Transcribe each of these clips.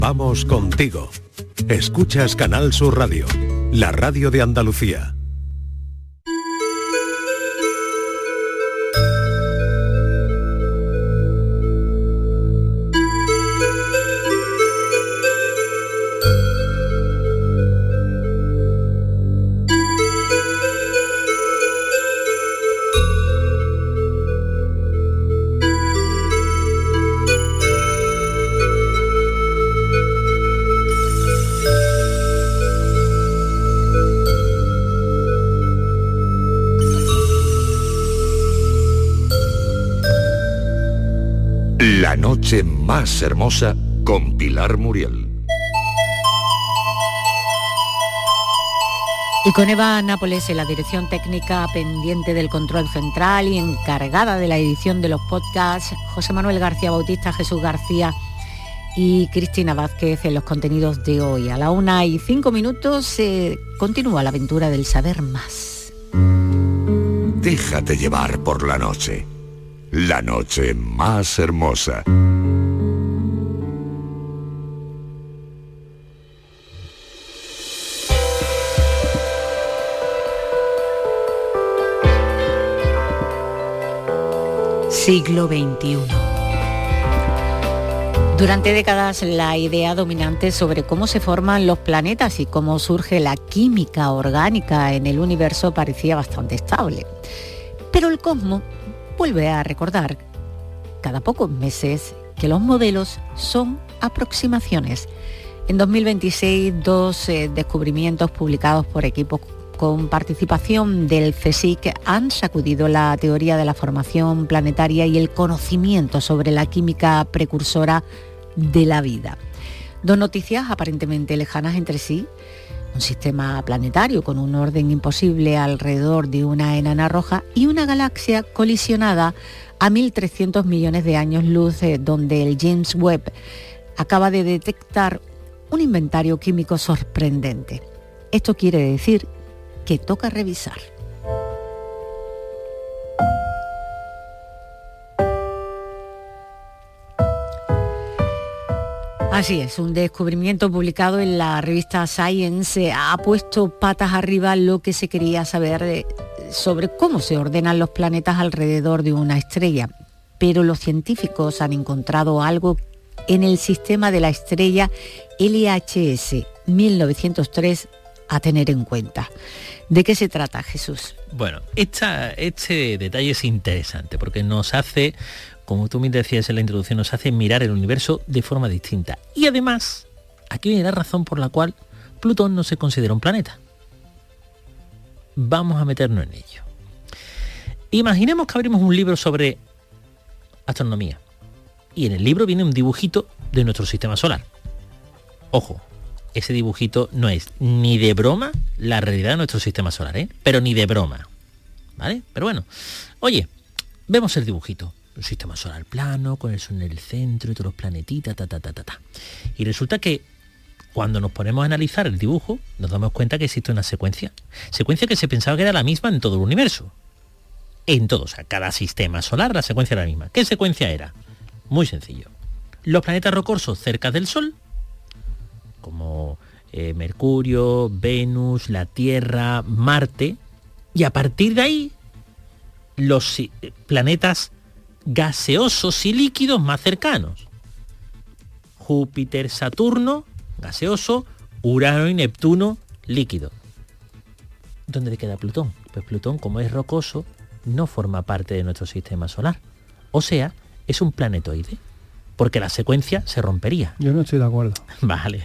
Vamos contigo. Escuchas Canal Sur Radio, la radio de Andalucía. La noche más hermosa con Pilar Muriel. Y con Eva Nápoles en la dirección técnica, pendiente del control central y encargada de la edición de los podcasts, José Manuel García Bautista, Jesús García y Cristina Vázquez en los contenidos de hoy. A la 1:05 continúa la aventura del saber más. Déjate llevar por la noche. La noche más hermosa. Siglo XXI. Durante décadas la idea dominante sobre cómo se forman los planetas y cómo surge la química orgánica en el universo parecía bastante estable. Pero el cosmos vuelve a recordar cada pocos meses que los modelos son aproximaciones. En 2026, dos descubrimientos publicados por equipos con participación del CSIC han sacudido la teoría de la formación planetaria y el conocimiento sobre la química precursora de la vida. Dos noticias aparentemente lejanas entre sí. Un sistema planetario con un orden imposible alrededor de una enana roja y una galaxia colisionada a 1.300 millones de años luz, donde el James Webb acaba de detectar un inventario químico sorprendente. Esto quiere decir que toca revisar. Así es, un descubrimiento publicado en la revista Science ha puesto patas arriba lo que se quería saber sobre cómo se ordenan los planetas alrededor de una estrella. Pero los científicos han encontrado algo en el sistema de la estrella LHS 1903 a tener en cuenta. ¿De qué se trata, Jesús? Bueno, este detalle es interesante porque nos hace, como tú me decías en la introducción, nos hace mirar el universo de forma distinta. Y además, aquí viene la razón por la cual Plutón no se considera un planeta. Vamos a meternos en ello. Imaginemos que abrimos un libro sobre astronomía y en el libro viene un dibujito de nuestro sistema solar. Ojo, ese dibujito no es ni de broma la realidad de nuestro sistema solar, pero ni de broma, ¿vale? Pero bueno, oye, vemos el dibujito. Un sistema solar plano, con el sol en el centro y todos los planetitas, Y resulta que cuando nos ponemos a analizar el dibujo, nos damos cuenta que existe una secuencia que se pensaba que era la misma en todo el universo. En todo, o sea, cada sistema solar la secuencia era la misma. ¿Qué secuencia era? Muy sencillo. Los planetas rocosos cerca del Sol, como Mercurio, Venus, la Tierra, Marte, y a partir de ahí, los planetas gaseosos y líquidos más cercanos. Júpiter, Saturno, gaseoso, Urano y Neptuno, líquido. ¿Dónde queda Plutón? Pues Plutón, como es rocoso, no forma parte de nuestro sistema solar. O sea, es un planetoide, porque la secuencia se rompería. Yo no estoy de acuerdo. Vale.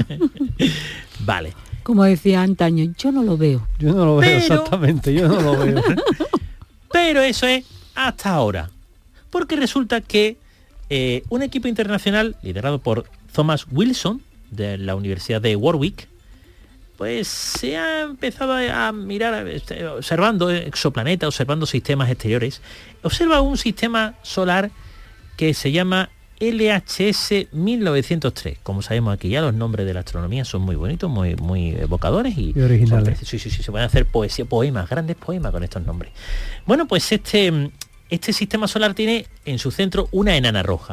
Vale. Como decía antaño, yo no lo veo. Yo no lo veo, exactamente, yo no lo veo. Pero eso es hasta ahora. Porque resulta que un equipo internacional liderado por Thomas Wilson de la Universidad de Warwick, pues se ha empezado a mirar, observando exoplanetas, observando sistemas exteriores. Observa un sistema solar que se llama LHS 1903. Como sabemos aquí ya los nombres de la astronomía son muy bonitos, muy evocadores y originales. Sí, se pueden hacer poemas, grandes poemas con estos nombres. Bueno, pues este sistema solar tiene en su centro una enana roja.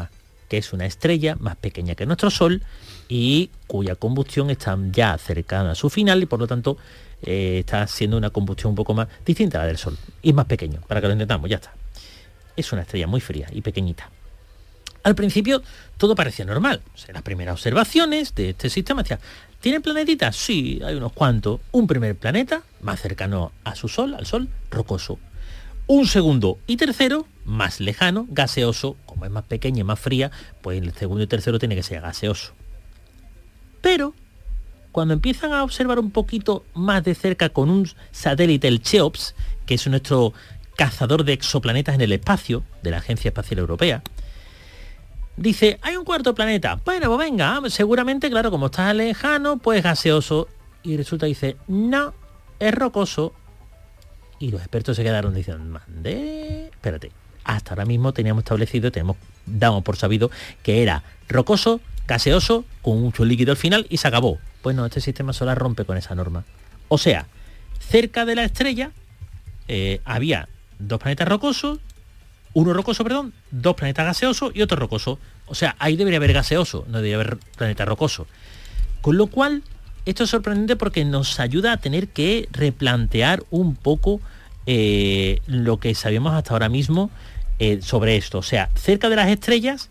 que es una estrella más pequeña que nuestro Sol y cuya combustión está ya cercana a su final y por lo tanto está haciendo una combustión un poco más distinta a la del Sol y más pequeño, para que lo entendamos, ya está. Es una estrella muy fría y pequeñita. Al principio todo parecía normal. O sea, las primeras observaciones de este sistema decían, ¿tienen planetitas? Sí, hay unos cuantos. Un primer planeta, más cercano a su Sol, al Sol, rocoso. Un segundo y tercero, más lejano, gaseoso. Como es más pequeña y más fría, pues el segundo y tercero tiene que ser gaseoso. Pero, cuando empiezan a observar un poquito más de cerca con un satélite, el Cheops, que es nuestro cazador de exoplanetas en el espacio, de la Agencia Espacial Europea, dice, hay un cuarto planeta. Bueno, pues venga, seguramente, claro, como está lejano, pues gaseoso. Y resulta que dice, no, es rocoso. Y los expertos se quedaron diciendo, espérate, hasta ahora mismo teníamos establecido, damos por sabido que era rocoso, gaseoso, con mucho líquido al final y se acabó. Pues no, este sistema solar rompe con esa norma. O sea, cerca de la estrella había dos planetas rocosos, dos planetas gaseosos y otro rocoso. O sea, ahí debería haber gaseoso, no debería haber planeta rocoso. Con lo cual, esto es sorprendente porque nos ayuda a tener que replantear un poco lo que sabíamos hasta ahora mismo sobre esto. O sea, cerca de las estrellas,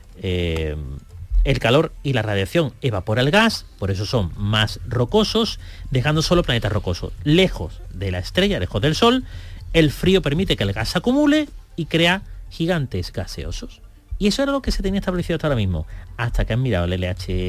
el calor y la radiación evapora el gas, por eso son más rocosos, dejando solo planetas rocosos. Lejos de la estrella, lejos del Sol, el frío permite que el gas se acumule y crea gigantes gaseosos. Y eso era lo que se tenía establecido hasta ahora mismo, hasta que han mirado el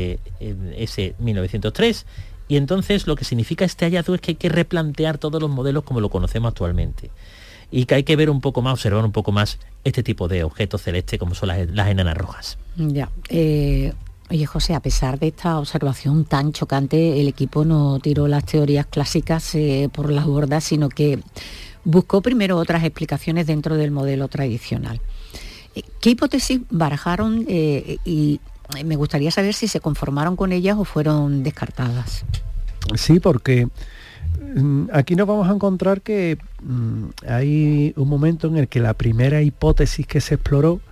LHS 1903, y entonces lo que significa este hallazgo es que hay que replantear todos los modelos como lo conocemos actualmente, y que hay que ver un poco más, observar un poco más este tipo de objetos celestes como son las enanas rojas. Ya, oye José, a pesar de esta observación tan chocante, el equipo no tiró las teorías clásicas por las bordas, sino que buscó primero otras explicaciones dentro del modelo tradicional. ¿Qué hipótesis barajaron y me gustaría saber si se conformaron con ellas o fueron descartadas? Sí, porque aquí nos vamos a encontrar que hay un momento en el que la primera hipótesis que se exploró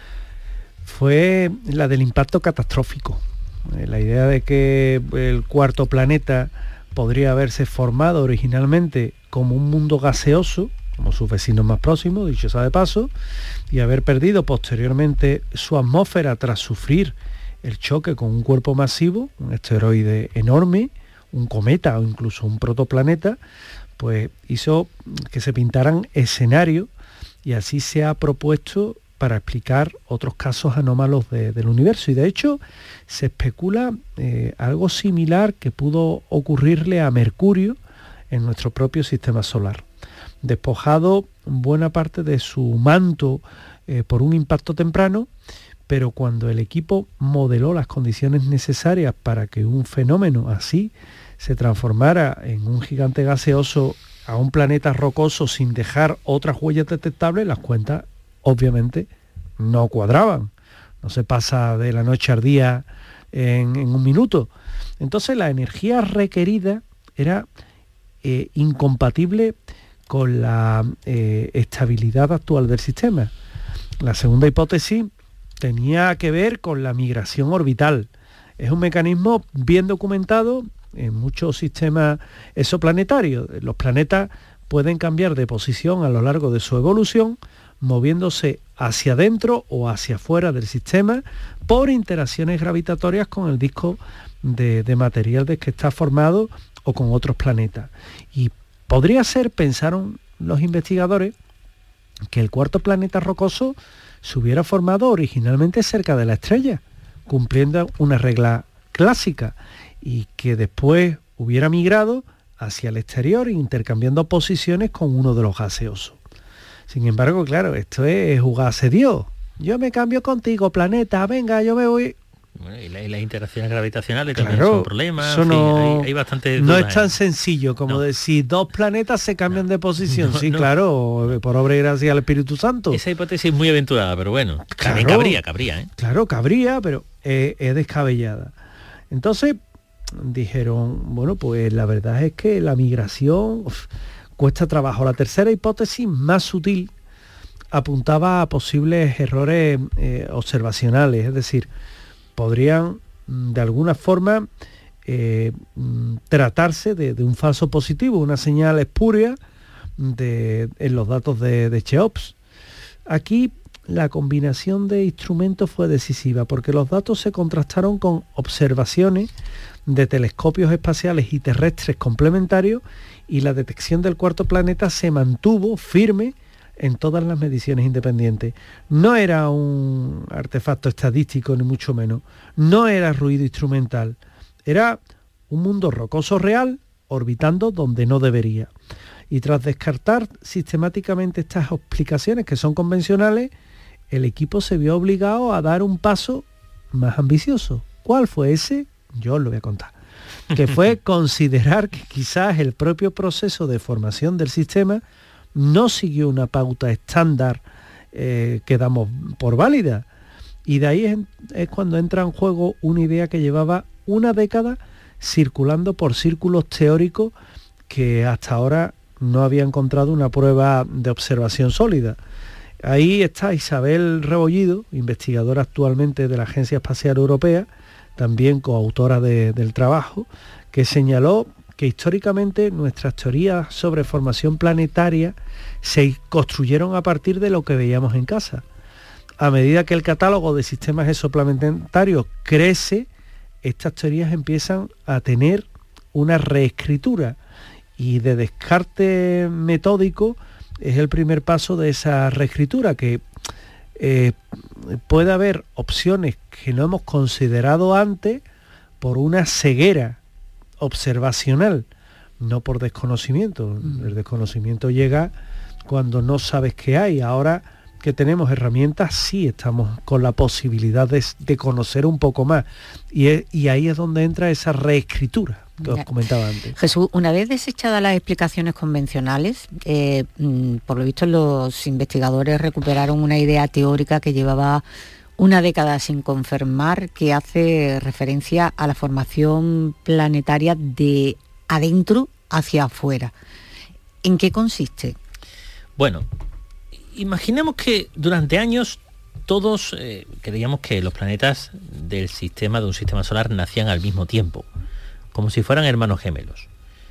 fue la del impacto catastrófico. La idea de que el cuarto planeta podría haberse formado originalmente como un mundo gaseoso, como sus vecinos más próximos, dicho sea de paso, y haber perdido posteriormente su atmósfera tras sufrir el choque con un cuerpo masivo, un asteroide enorme, un cometa o incluso un protoplaneta, pues hizo que se pintaran escenarios y así se ha propuesto para explicar otros casos anómalos del universo. Y de hecho se especula algo similar que pudo ocurrirle a Mercurio en nuestro propio sistema solar. Despojado buena parte de su manto por un impacto temprano, pero cuando el equipo modeló las condiciones necesarias para que un fenómeno así se transformara en un gigante gaseoso a un planeta rocoso sin dejar otras huellas detectables, las cuentas obviamente no cuadraban. No se pasa de la noche al día en un minuto. Entonces la energía requerida era incompatible con la estabilidad actual del sistema. La segunda hipótesis tenía que ver con la migración orbital. Es un mecanismo bien documentado en muchos sistemas exoplanetarios. Los planetas pueden cambiar de posición a lo largo de su evolución, moviéndose hacia adentro o hacia afuera del sistema por interacciones gravitatorias con el disco de material del que está formado o con otros planetas. Y podría ser, pensaron los investigadores, que el cuarto planeta rocoso se hubiera formado originalmente cerca de la estrella, cumpliendo una regla clásica, y que después hubiera migrado hacia el exterior intercambiando posiciones con uno de los gaseosos. Sin embargo, claro, esto es jugarse Dios. Yo me cambio contigo, planeta, venga, yo me voy. Bueno, y las interacciones gravitacionales claro, también son problemas. Eso no, hay bastante no dudas, es tan sencillo como decir dos planetas se cambian de posición. Sí, no. Claro, por obra y gracia al Espíritu Santo. Esa hipótesis es muy aventurada, pero bueno, también cabría, ¿eh? Claro, cabría, pero es descabellada. Entonces dijeron, bueno, pues la verdad es que la migración cuesta trabajo. La tercera hipótesis, más sutil, apuntaba a posibles errores observacionales, es decir, podrían de alguna forma tratarse de un falso positivo, una señal espuria en los datos de Cheops. Aquí la combinación de instrumentos fue decisiva porque los datos se contrastaron con observaciones de telescopios espaciales y terrestres complementarios y la detección del cuarto planeta se mantuvo firme en todas las mediciones independientes. No era un artefacto estadístico ni mucho menos, no era ruido instrumental, era un mundo rocoso real orbitando donde no debería. Y tras descartar sistemáticamente estas explicaciones que son convencionales, el equipo se vio obligado a dar un paso más ambicioso. ¿Cuál fue ese? Yo os lo voy a contar. Que fue considerar que quizás el propio proceso de formación del sistema no siguió una pauta estándar que damos por válida. Y de ahí es cuando entra en juego una idea que llevaba una década circulando por círculos teóricos que hasta ahora no había encontrado una prueba de observación sólida. Ahí está Isabel Rebollido, investigadora actualmente de la Agencia Espacial Europea, también coautora del trabajo, que señaló que históricamente nuestras teorías sobre formación planetaria se construyeron a partir de lo que veíamos en casa. A medida que el catálogo de sistemas exoplanetarios crece, estas teorías empiezan a tener una reescritura y de descarte metódico es el primer paso de esa reescritura, que puede haber opciones que no hemos considerado antes por una ceguera observacional, no por desconocimiento. El desconocimiento llega cuando no sabes qué hay. Ahora que tenemos herramientas, sí estamos con la posibilidad de conocer un poco más. Y ahí es donde entra esa reescritura que os comentaba antes. Jesús, una vez desechadas las explicaciones convencionales, por lo visto los investigadores recuperaron una idea teórica que llevaba una década sin confirmar, que hace referencia a la formación planetaria de adentro hacia afuera. ¿En qué consiste? Bueno, imaginemos que durante años todos creíamos que los planetas de un sistema solar nacían al mismo tiempo, como si fueran hermanos gemelos.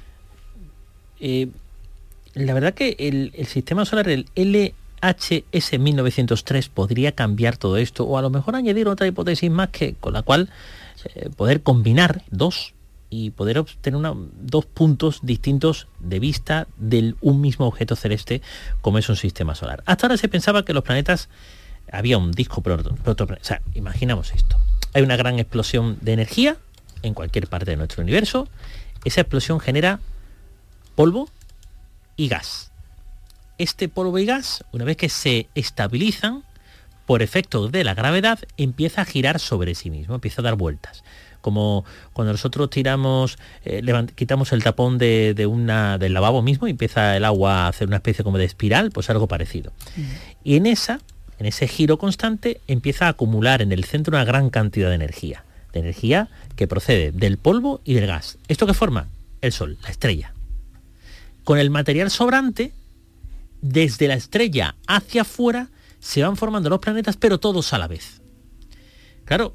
La verdad que el sistema solar, el LHS 1903, podría cambiar todo esto, o a lo mejor añadir otra hipótesis más con la cual poder combinar dos y poder obtener dos puntos distintos de vista de un mismo objeto celeste como es un sistema solar. Hasta ahora se pensaba que los planetas había un disco protoplanetario. O sea, imaginamos esto. Hay una gran explosión de energía en cualquier parte de nuestro universo. Esa explosión genera polvo y gas. Este polvo y gas, una vez que se estabilizan, por efecto de la gravedad, empieza a girar sobre sí mismo, empieza a dar vueltas. Como cuando nosotros tiramos, quitamos el tapón del lavabo mismo y empieza el agua a hacer una especie como de espiral, pues algo parecido. Y en ese giro constante empieza a acumular en el centro una gran cantidad de energía que procede del polvo y del gas. ¿Esto qué forma? El Sol, la estrella. Con el material sobrante, desde la estrella hacia afuera, se van formando los planetas, pero todos a la vez. Claro,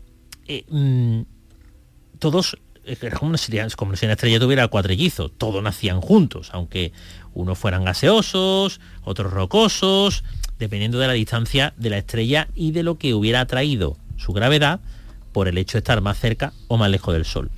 todos, como si una estrella tuviera cuatrillizos, todos nacían juntos, aunque unos fueran gaseosos, otros rocosos, dependiendo de la distancia de la estrella y de lo que hubiera atraído su gravedad por el hecho de estar más cerca o más lejos del Sol.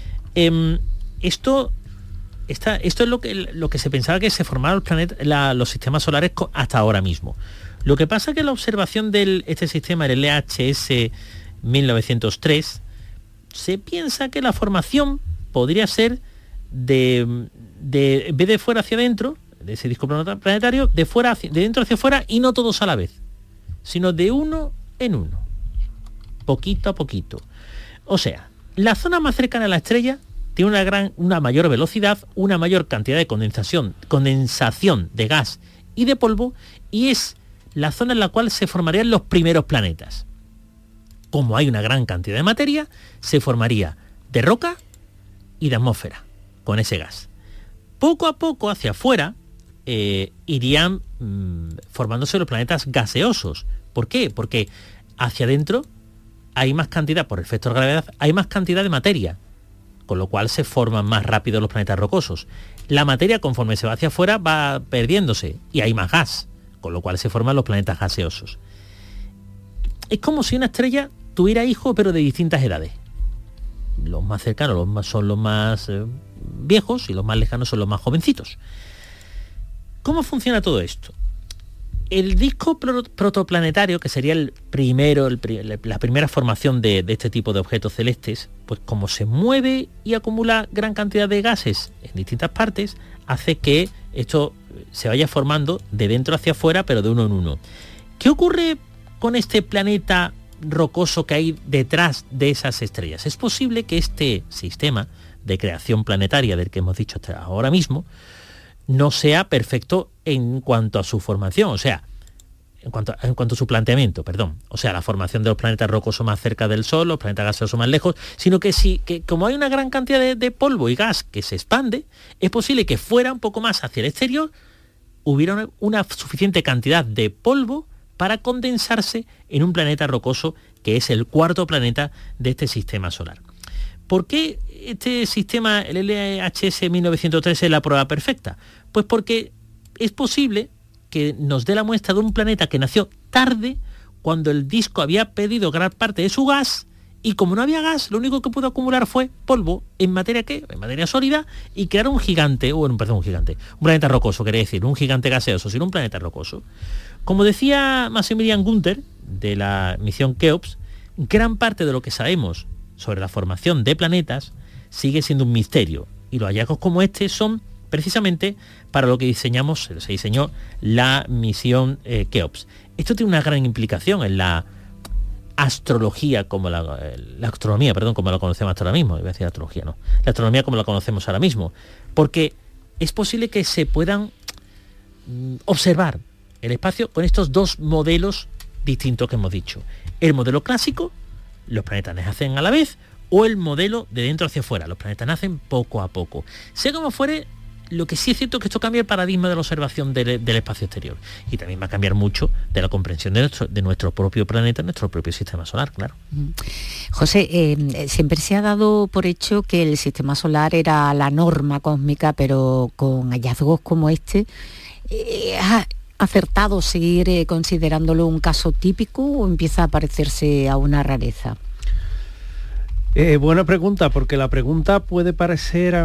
Esto es lo que se pensaba que se formaban los sistemas solares hasta ahora mismo. Lo que pasa es que la observación de este sistema, el LHS 1903, se piensa que la formación podría ser en vez de fuera hacia adentro, de ese disco planetario, de dentro hacia afuera, y no todos a la vez, sino de uno en uno, poquito a poquito. O sea, la zona más cercana a la estrella tiene una mayor velocidad, una mayor cantidad de condensación de gas y de polvo, y es la zona en la cual se formarían los primeros planetas. Como hay una gran cantidad de materia, se formaría de roca y de atmósfera con ese gas. Poco a poco hacia afuera, irían formándose los planetas gaseosos. ¿Por qué? Porque hacia adentro hay más cantidad, por efecto de gravedad, hay más cantidad de materia, con lo cual se forman más rápido los planetas rocosos. La materia, conforme se va hacia afuera, va perdiéndose y hay más gas, con lo cual se forman los planetas gaseosos. Es como si una estrella tuviera hijos, pero de distintas edades. Los más cercanos son los más viejos y los más lejanos son los más jovencitos. ¿Cómo funciona todo esto? El disco protoplanetario, que sería la primera formación de este tipo de objetos celestes, pues como se mueve y acumula gran cantidad de gases en distintas partes, hace que esto se vaya formando de dentro hacia afuera, pero de uno en uno. ¿Qué ocurre con este planeta rocoso que hay detrás de esas estrellas? Es posible que este sistema de creación planetaria del que hemos dicho hasta ahora mismo no sea perfecto en cuanto a su formación, o sea, en cuanto a su planteamiento, perdón. O sea, la formación de los planetas rocosos más cerca del Sol, los planetas gaseosos más lejos, sino que como hay una gran cantidad de polvo y gas que se expande, es posible que fuera un poco más hacia el exterior, hubiera una suficiente cantidad de polvo para condensarse en un planeta rocoso que es el cuarto planeta de este sistema solar. ¿Por qué este sistema, el LHS 1903, es la prueba perfecta? Pues porque es posible que nos dé la muestra de un planeta que nació tarde, cuando el disco había perdido gran parte de su gas, y como no había gas, lo único que pudo acumular fue polvo en materia sólida, y crear un planeta rocoso, quería decir, un gigante gaseoso, sino un planeta rocoso. Como decía Maximilian Gunther, de la misión Keops, gran parte de lo que sabemos sobre la formación de planetas sigue siendo un misterio, y los hallazgos como este son precisamente para lo que se diseñó la misión Keops. Esto tiene una gran implicación en la astrología, como la astronomía, como la conocemos hasta ahora mismo. Iba a decir astrología, no. La astronomía como la conocemos ahora mismo, porque es posible que se puedan observar el espacio con estos dos modelos distintos que hemos dicho. El modelo clásico, los planetas nacen a la vez, o el modelo de dentro hacia afuera, los planetas nacen poco a poco. Sea como fuere, lo que sí es cierto es que esto cambia el paradigma de la observación del espacio exterior, y también va a cambiar mucho de la comprensión de nuestro propio planeta, nuestro propio sistema solar, claro. José, siempre se ha dado por hecho que el sistema solar era la norma cósmica, pero con hallazgos como este, ¿ha acertado seguir considerándolo un caso típico o empieza a parecerse a una rareza? Buena pregunta, porque la pregunta puede parecer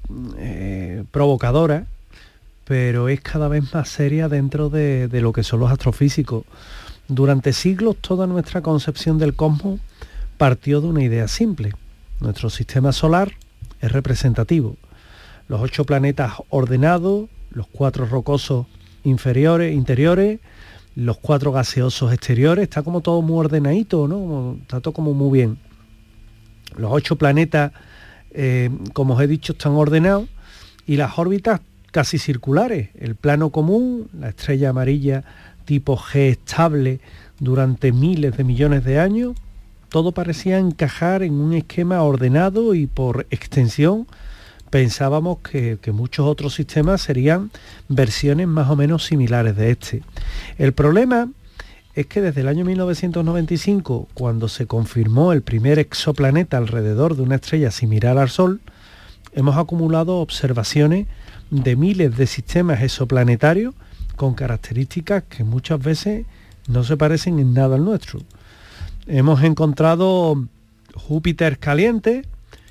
provocadora, pero es cada vez más seria dentro de lo que son los astrofísicos. Durante siglos toda nuestra concepción del cosmos partió de una idea simple. Nuestro sistema solar es representativo. Los 8 planetas ordenados, los 4 rocosos interiores, los 4 gaseosos exteriores, está como todo muy ordenadito, ¿no? Está todo como muy bien. Los 8 planetas, como os he dicho, están ordenados, y las órbitas casi circulares. El plano común, la estrella amarilla tipo G estable durante miles de millones de años, todo parecía encajar en un esquema ordenado, y por extensión pensábamos que muchos otros sistemas serían versiones más o menos similares de este. El problema es que desde el año 1995, cuando se confirmó el primer exoplaneta alrededor de una estrella similar al Sol, hemos acumulado observaciones de miles de sistemas exoplanetarios con características que muchas veces no se parecen en nada al nuestro. Hemos encontrado Júpiter calientes,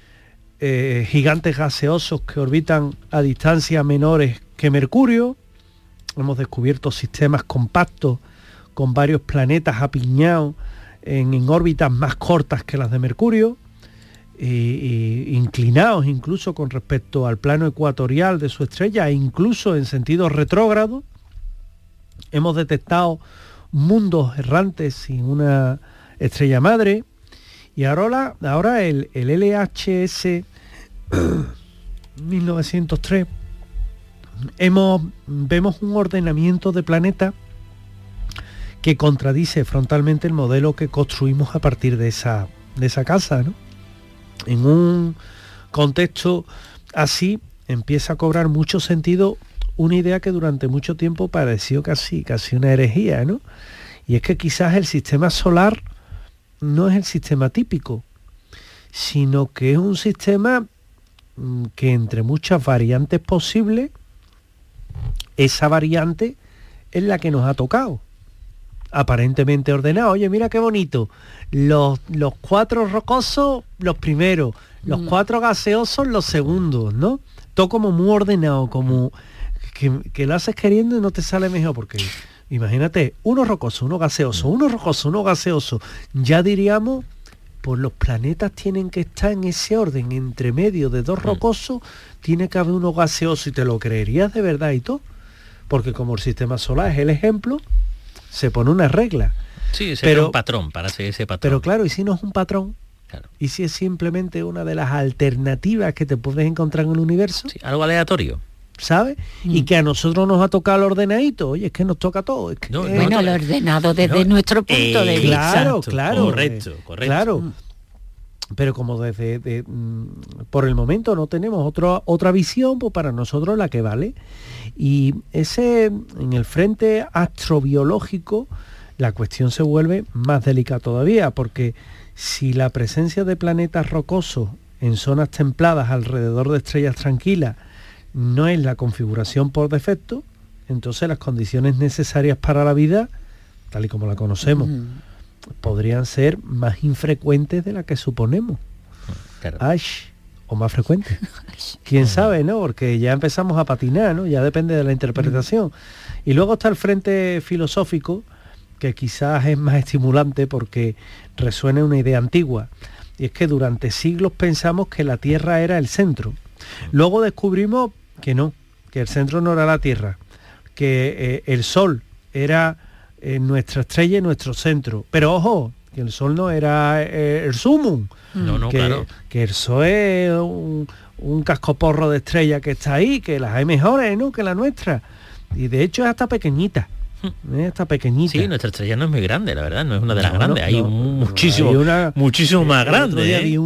gigantes gaseosos que orbitan a distancias menores que Mercurio. Hemos descubierto sistemas compactos con varios planetas apiñados en órbitas más cortas que las de Mercurio, e inclinados incluso con respecto al plano ecuatorial de su estrella, e incluso en sentido retrógrado. Hemos detectado mundos errantes sin una estrella madre, y ahora el LHS 1903 vemos un ordenamiento de planetas que contradice frontalmente el modelo que construimos a partir de esa casa, ¿no? En un contexto así empieza a cobrar mucho sentido una idea que durante mucho tiempo pareció casi una herejía, ¿no? Y es que quizás el sistema solar no es el sistema típico, sino que es un sistema que entre muchas variantes posibles, esa variante es la que nos ha tocado. Aparentemente ordenado. Oye, mira qué bonito. Los 4 rocosos, los primeros. Los 4 gaseosos, los segundos, ¿no? Todo como muy ordenado, como que lo haces queriendo y no te sale mejor, porque imagínate, uno rocoso, uno gaseoso, uno rocoso, uno gaseoso. Ya diríamos, pues los planetas tienen que estar en ese orden, entre medio de 2 rocosos, tiene que haber uno gaseoso, y te lo creerías de verdad y todo. Porque como el sistema solar es el ejemplo, se pone una regla. Sí, pero un patrón, para seguir ese patrón. Pero claro, ¿y si no es un patrón? Claro. ¿Y si es simplemente una de las alternativas que te puedes encontrar en el universo? Sí, algo aleatorio. ¿Sabes? Y que a nosotros nos ha tocado el ordenadito. Oye, es que nos toca todo. Es que, bueno, lo ordenado desde nuestro punto de vista. Claro. Correcto. Claro. Pero como por el momento no tenemos otra visión, pues para nosotros la que vale. Y en el frente astrobiológico, la cuestión se vuelve más delicada todavía, porque si la presencia de planetas rocosos en zonas templadas alrededor de estrellas tranquilas no es la configuración por defecto, entonces las condiciones necesarias para la vida, tal y como la conocemos, podrían ser más infrecuentes de las que suponemos. Claro. O más frecuentes. ¿Quién sabe, no? Porque ya empezamos a patinar, ¿no? Ya depende de la interpretación. Y luego está el frente filosófico, que quizás es más estimulante porque resuena una idea antigua. Y es que durante siglos pensamos que la Tierra era el centro. Luego descubrimos que no, que el centro no era la Tierra, que el Sol era nuestra estrella y nuestro centro. Pero ojo, que el Sol no era el sumum. Claro. Que el Sol es un cascoporro de estrella que está ahí, que las hay mejores, ¿no?, que la nuestra. Y de hecho es hasta pequeñita. Está pequeñita. Sí, nuestra estrella no es muy grande, la verdad, no es una de las grandes. Hay muchísimo más grande. Vi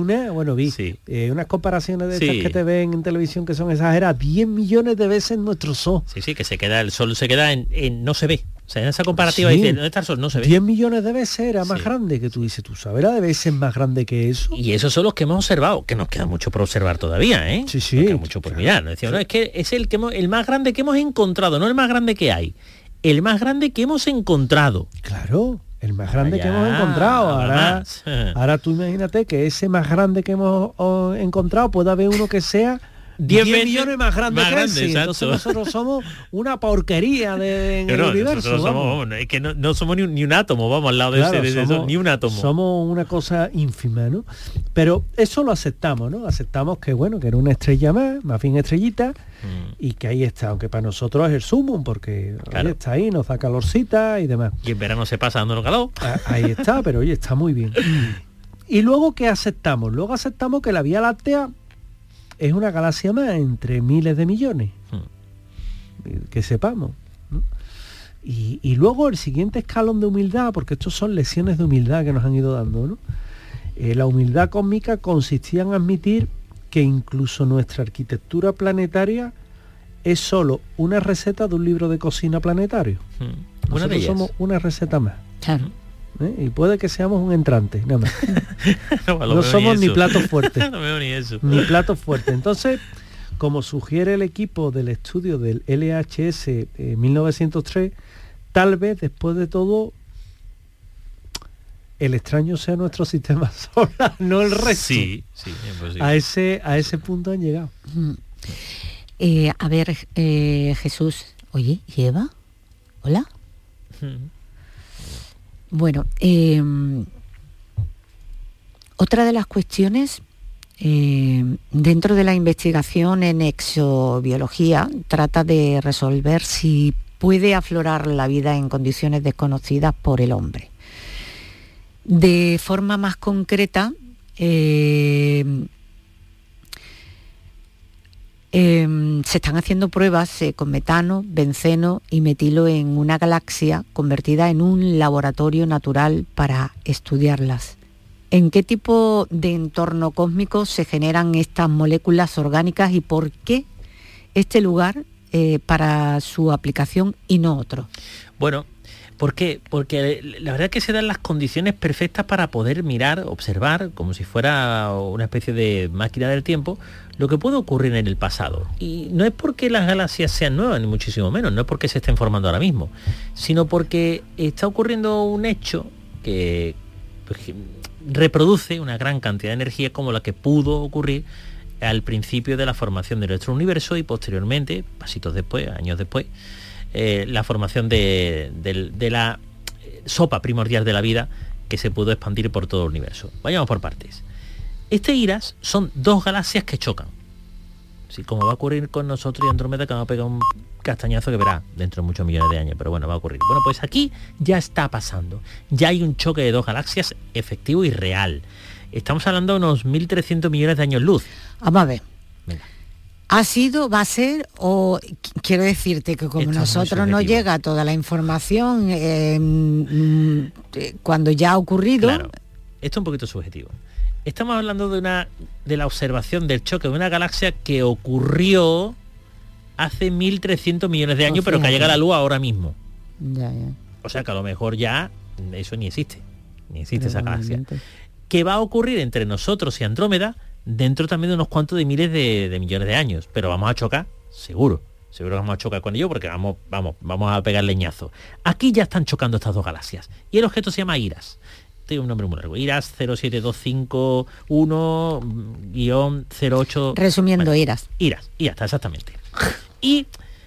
unas comparaciones de estas que te ven en televisión que son exageradas. 10 millones de veces nuestro Sol. Sí, que el Sol se queda en no se ve. O sea, en esa comparativa dice, ¿dónde está el Sol? No se ve. 10 millones de veces era más grande, que tú dices, ¿tú sabes la de veces más grande que eso? Y esos son los que hemos observado, que nos queda mucho por observar todavía, ¿eh? Sí. Nos queda mucho por mirar. Decía, no, es que es el más grande que hemos encontrado, no el más grande que hay. El más grande que hemos encontrado. Claro, el más grande que hemos encontrado. Ahora tú imagínate que ese más grande que hemos encontrado puede haber uno que sea 10 millones más grande que ese. Entonces nosotros somos una porquería en el universo. Es que no somos ni un átomo, vamos, al lado de eso, ni un átomo. Somos una cosa ínfima, ¿no? Pero eso lo aceptamos, ¿no? Aceptamos que, bueno, que era una estrella más bien estrellita, y que ahí está, aunque para nosotros es el sumum, porque claro, está ahí, nos da calorcita y demás. Y en verano se pasa dándonos calor. Ahí está, pero oye, está muy bien. Y luego, ¿qué aceptamos? Luego aceptamos que la Vía Láctea es una galaxia más entre miles de millones. Que sepamos, ¿no? Y luego el siguiente escalón de humildad, porque estos son lecciones de humildad que nos han ido dando, ¿no? La humildad cósmica consistía en admitir que incluso nuestra arquitectura planetaria es solo una receta de un libro de cocina planetario. Nosotros somos una receta más. Claro. Y puede que seamos un entrante, nada más. No somos ni platos fuertes. No veo ni eso. Ni platos fuertes. Entonces, como sugiere el equipo del estudio del LHS 1903, tal vez después de todo el extraño sea nuestro sistema solar, no el resto. Sí, a ese punto han llegado. A ver, Jesús. Oye, ¿y Eva? ¿Hola? Bueno, otra de las cuestiones dentro de la investigación en exobiología trata de resolver si puede aflorar la vida en condiciones desconocidas por el hombre. De forma más concreta, se están haciendo pruebas con metano, benceno y metilo en una galaxia convertida en un laboratorio natural para estudiarlas. ¿En qué tipo de entorno cósmico se generan estas moléculas orgánicas y por qué este lugar para su aplicación y no otro? Bueno, ¿por qué? Porque la verdad es que se dan las condiciones perfectas para poder mirar, observar, como si fuera una especie de máquina del tiempo, lo que puede ocurrir en el pasado. Y no es porque las galaxias sean nuevas, ni muchísimo menos, no es porque se estén formando ahora mismo, sino porque está ocurriendo un hecho que reproduce una gran cantidad de energía como la que pudo ocurrir al principio de la formación de nuestro universo y posteriormente, pasitos después, años después, la formación de la sopa primordial de la vida que se pudo expandir por todo el universo. Vayamos por partes. Este IRAS son dos galaxias que chocan. Sí, como va a ocurrir con nosotros y Andrómeda, que vamos a pegar un castañazo que verá dentro de muchos millones de años, pero bueno, va a ocurrir. Bueno, pues aquí ya está pasando. Ya hay un choque de dos galaxias efectivo y real. Estamos hablando de unos 1.300 millones de años luz. Vamos a ver. Venga. ¿Ha sido, va a ser, o quiero decirte que como nosotros no llega toda la información cuando ya ha ocurrido? Claro, esto es un poquito subjetivo. Estamos hablando de la observación del choque de una galaxia que ocurrió hace 1.300 millones de años, pero que ha llegado a la luz ahora mismo. Ya. O sea que a lo mejor ya eso ni existe esa galaxia. ¿Qué va a ocurrir entre nosotros y Andrómeda? Dentro también de unos cuantos de miles de millones de años, pero vamos a chocar, seguro que vamos a chocar con ello porque vamos a pegar leñazo. Aquí ya están chocando estas dos galaxias y el objeto se llama IRAS. Tiene un nombre muy largo, IRAS 07251-08. Resumiendo, bueno, IRAS, y ya está, exactamente. Y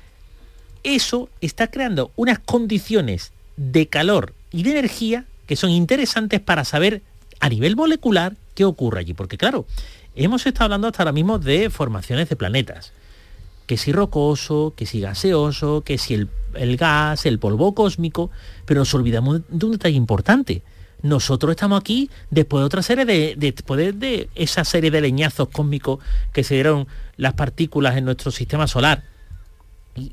eso está creando unas condiciones de calor y de energía que son interesantes para saber a nivel molecular qué ocurre allí, porque claro, hemos estado hablando hasta ahora mismo de formaciones de planetas, que si rocoso, que si gaseoso, que si el gas, el polvo cósmico, pero nos olvidamos de un detalle importante. Nosotros estamos aquí después de otra serie después de esa serie de leñazos cósmicos que se dieron las partículas en nuestro sistema solar y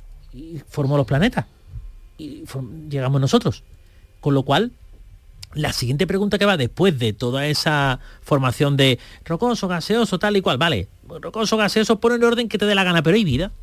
formó los planetas y llegamos nosotros, con lo cual la siguiente pregunta que va después de toda esa formación de rocoso, gaseoso, tal y cual, vale, rocoso, gaseoso, pon el orden que te dé la gana, pero hay vida.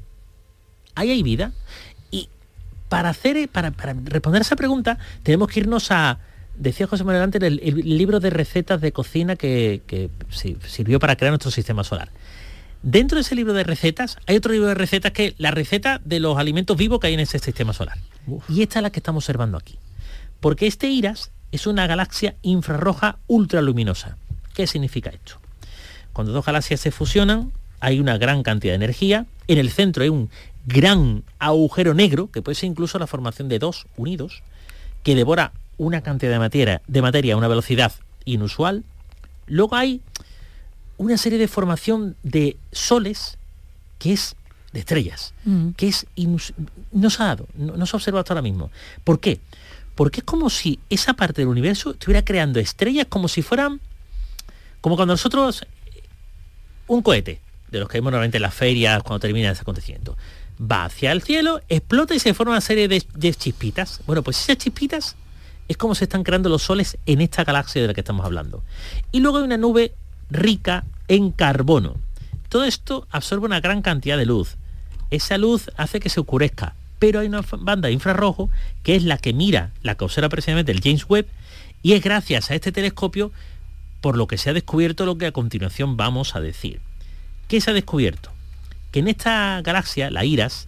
Hay vida. Y para responder a esa pregunta tenemos que irnos a, decía José Manuel antes, el libro de recetas de cocina que sirvió para crear nuestro sistema solar. Dentro de ese libro de recetas hay otro libro de recetas que es la receta de los alimentos vivos que hay en ese sistema solar. Y esta es la que estamos observando aquí. Porque este IRAS es una galaxia infrarroja ultraluminosa. ¿Qué significa esto? Cuando dos galaxias se fusionan, hay una gran cantidad de energía. En el centro hay un gran agujero negro, que puede ser incluso la formación de dos unidos, que devora una cantidad de materia a una velocidad inusual. Luego hay una serie de formación de soles, que es de estrellas, que es no se ha dado, no se ha observado hasta ahora mismo. ¿Por qué? Porque es como si esa parte del universo estuviera creando estrellas como si fueran, como cuando nosotros, un cohete, de los que vemos normalmente en las ferias cuando termina ese acontecimiento, va hacia el cielo, explota y se forma una serie de chispitas. Bueno, pues esas chispitas es como se están creando los soles en esta galaxia de la que estamos hablando. Y luego hay una nube rica en carbono. Todo esto absorbe una gran cantidad de luz. Esa luz hace que se oscurezca. Pero hay una banda de infrarrojo que es la que mira, la que observa precisamente el James Webb, y es gracias a este telescopio por lo que se ha descubierto lo que a continuación vamos a decir. ¿Qué se ha descubierto? Que en esta galaxia, la IRAS,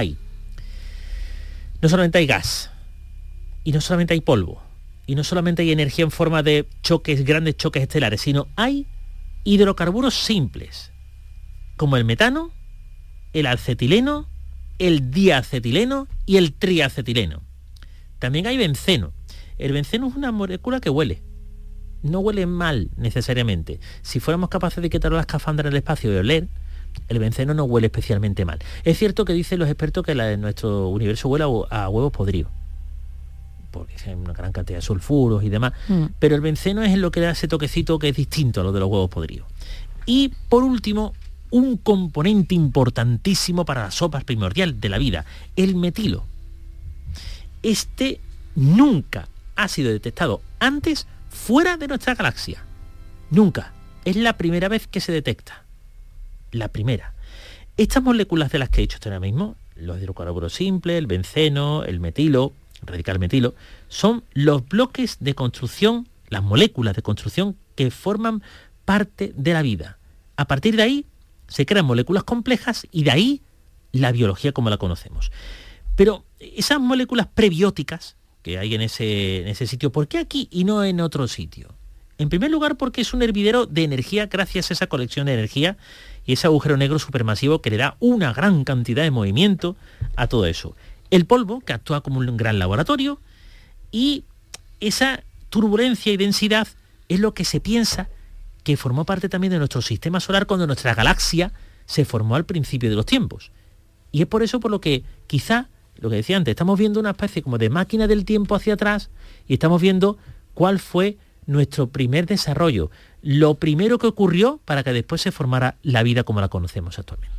no solamente hay gas, y no solamente hay polvo, y no solamente hay energía en forma de choques, grandes choques estelares, sino hay hidrocarburos simples, como el metano, el acetileno, el diacetileno y el triacetileno. También hay benceno. El benceno es una molécula que huele. No huele mal necesariamente. Si fuéramos capaces de quitar la escafandra en el espacio y oler, el benceno no huele especialmente mal. Es cierto que dicen los expertos que nuestro universo huele a huevos podridos, porque hay una gran cantidad de sulfuros y demás, pero el benceno es lo que da ese toquecito que es distinto a lo de los huevos podridos. Y por último, un componente importantísimo para la sopa primordial de la vida, el metilo. Este nunca ha sido detectado antes fuera de nuestra galaxia. Nunca. Es la primera vez que se detecta. La primera. Estas moléculas de las que he dicho hasta ahora mismo, los hidrocarburos simples, el benceno, el metilo, el radical metilo, son los bloques de construcción, las moléculas de construcción que forman parte de la vida. A partir de ahí se crean moléculas complejas y de ahí la biología como la conocemos. Pero esas moléculas prebióticas que hay en ese sitio, ¿por qué aquí y no en otro sitio? En primer lugar, porque es un hervidero de energía gracias a esa colección de energía y ese agujero negro supermasivo que le da una gran cantidad de movimiento a todo eso. El polvo, que actúa como un gran laboratorio, y esa turbulencia y densidad es lo que se piensa que formó parte también de nuestro sistema solar cuando nuestra galaxia se formó al principio de los tiempos. Y es por eso por lo que quizá, lo que decía antes, estamos viendo una especie como de máquina del tiempo hacia atrás y estamos viendo cuál fue nuestro primer desarrollo, lo primero que ocurrió para que después se formara la vida como la conocemos actualmente.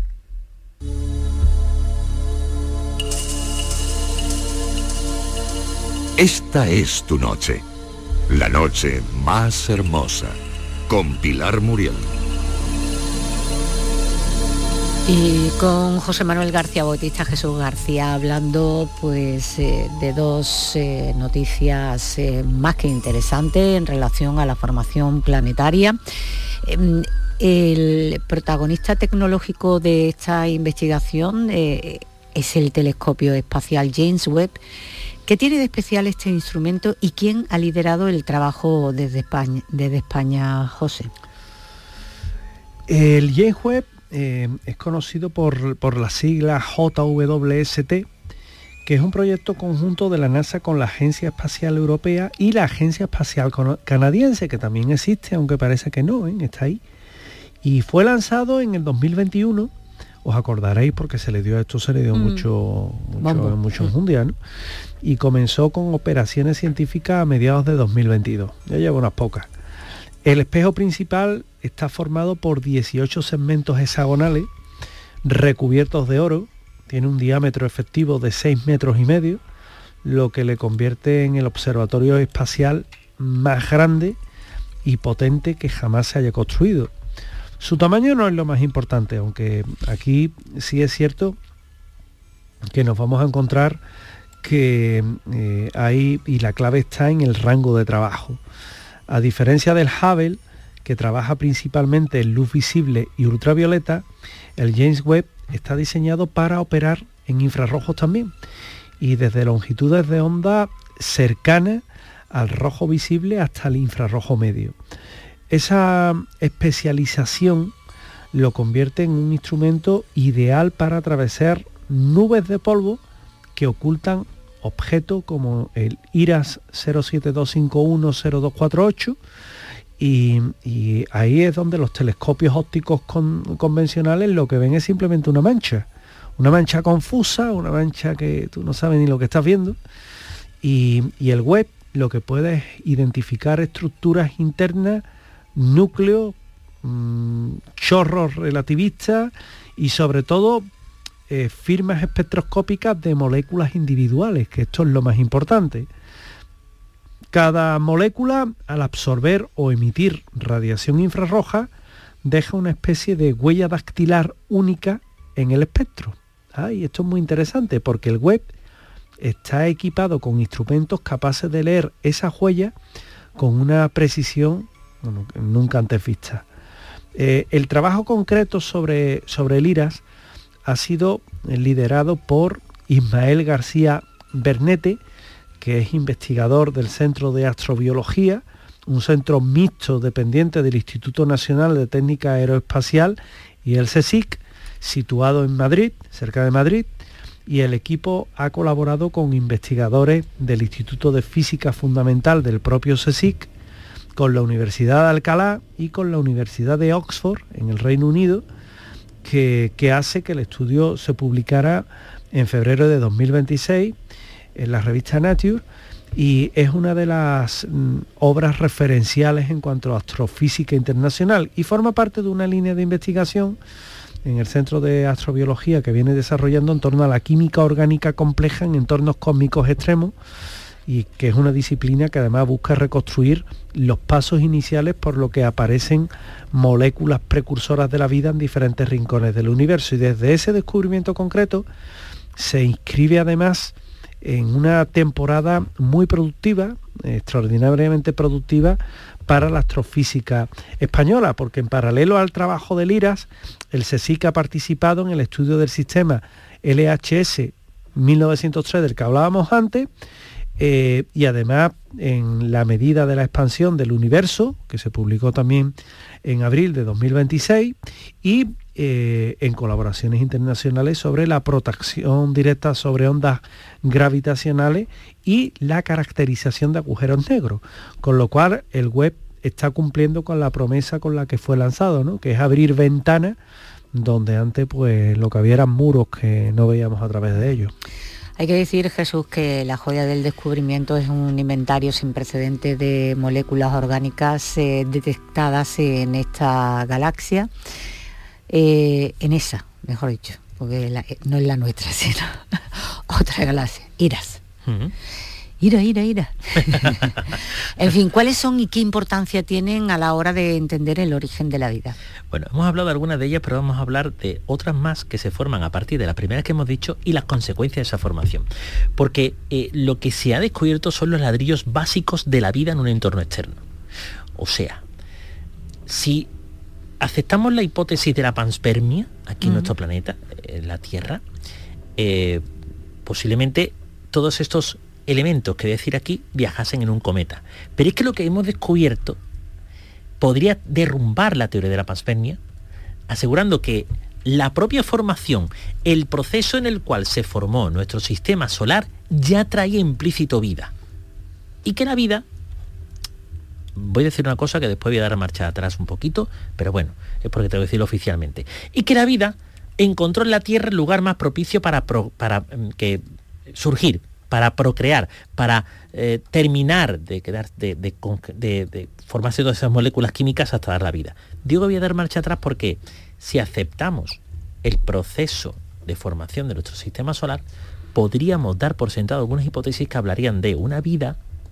Esta es tu noche, la noche más hermosa, con Pilar Muriel. Y con José Manuel García Bautista, Jesús García, hablando pues de dos noticias más que interesantes en relación a la formación planetaria. El protagonista tecnológico de esta investigación es el telescopio espacial James Webb. ¿Qué tiene de especial este instrumento y quién ha liderado el trabajo desde España, José? El James Webb es conocido por la sigla JWST, que es un proyecto conjunto de la NASA con la Agencia Espacial Europea y la Agencia Espacial Canadiense, que también existe, aunque parece que no, está ahí. Y fue lanzado en el 2021, os acordaréis porque se le dio mucho mundial, ¿no? Y comenzó con operaciones científicas a mediados de 2022, ya lleva unas pocas. El espejo principal está formado por 18 segmentos hexagonales recubiertos de oro, tiene un diámetro efectivo de 6,5 metros, lo que le convierte en el observatorio espacial más grande y potente que jamás se haya construido. Su tamaño no es lo más importante, aunque aquí sí es cierto que nos vamos a encontrar que ahí, y la clave está en el rango de trabajo. A diferencia del Hubble, que trabaja principalmente en luz visible y ultravioleta, el James Webb está diseñado para operar en infrarrojos también, y desde longitudes de onda cercanas al rojo visible hasta el infrarrojo medio. Esa especialización lo convierte en un instrumento ideal para atravesar nubes de polvo que ocultan objetos como el IRAS 072510248, y ahí es donde los telescopios ópticos convencionales lo que ven es simplemente una mancha confusa, una mancha que tú no sabes ni lo que estás viendo, y el Webb lo que puede es identificar estructuras internas, núcleos, chorros relativistas y sobre todo firmas espectroscópicas de moléculas individuales, que esto es lo más importante. Cada molécula, al absorber o emitir radiación infrarroja, deja una especie de huella dactilar única en el espectro. Y esto es muy interesante porque el Webb está equipado con instrumentos capaces de leer esa huella con una precisión nunca antes vista. El trabajo concreto sobre el IRAS ha sido liderado por Ismael García Bernete, que es investigador del Centro de Astrobiología, un centro mixto dependiente del Instituto Nacional de Técnica Aeroespacial y el CSIC, situado en Madrid, cerca de Madrid, y el equipo ha colaborado con investigadores del Instituto de Física Fundamental del propio CSIC, con la Universidad de Alcalá y con la Universidad de Oxford, en el Reino Unido, que hace que el estudio se publicara en febrero de 2026 en la revista Nature, y es una de las obras referenciales en cuanto a astrofísica internacional y forma parte de una línea de investigación en el Centro de Astrobiología que viene desarrollando en torno a la química orgánica compleja en entornos cósmicos extremos, y que es una disciplina que además busca reconstruir los pasos iniciales por lo que aparecen moléculas precursoras de la vida en diferentes rincones del universo. Y desde ese descubrimiento concreto se inscribe además en una temporada muy productiva, extraordinariamente productiva para la astrofísica española, porque en paralelo al trabajo del IRAS, el CSIC ha participado en el estudio del sistema LHS 1903 del que hablábamos antes, y además en la medida de la expansión del universo, que se publicó también en abril de 2026, y en colaboraciones internacionales sobre la protección directa sobre ondas gravitacionales y la caracterización de agujeros negros, con lo cual el web está cumpliendo con la promesa con la que fue lanzado, ¿no? Que es abrir ventanas donde antes pues lo que había eran muros que no veíamos a través de ellos. Hay que decir, Jesús, que la joya del descubrimiento es un inventario sin precedentes de moléculas orgánicas detectadas en esta galaxia, en esa, mejor dicho, porque no es la nuestra, sino otra galaxia, IRAS. Uh-huh. Ira. En fin, ¿cuáles son y qué importancia tienen a la hora de entender el origen de la vida? Bueno, hemos hablado de algunas de ellas, pero vamos a hablar de otras más que se forman a partir de las primeras que hemos dicho y las consecuencias de esa formación. Porque lo que se ha descubierto son los ladrillos básicos de la vida en un entorno externo. O sea, si aceptamos la hipótesis de la panspermia aquí en nuestro planeta, en la Tierra, posiblemente todos estos elementos que voy a decir aquí viajasen en un cometa. Pero es que lo que hemos descubierto podría derrumbar la teoría de la panspermia, asegurando que la propia formación, el proceso en el cual se formó nuestro sistema solar, ya traía implícito vida. Y que la vida, voy a decir una cosa que después voy a dar marcha atrás un poquito, pero bueno, es porque tengo que decirlo oficialmente, y que la vida encontró en la Tierra el lugar más propicio para que surgir, para procrear, para terminar de formarse todas esas moléculas químicas hasta dar la vida. Digo que voy a dar marcha atrás porque si aceptamos el proceso de formación de nuestro sistema solar, podríamos dar por sentado algunas hipótesis que hablarían de una vida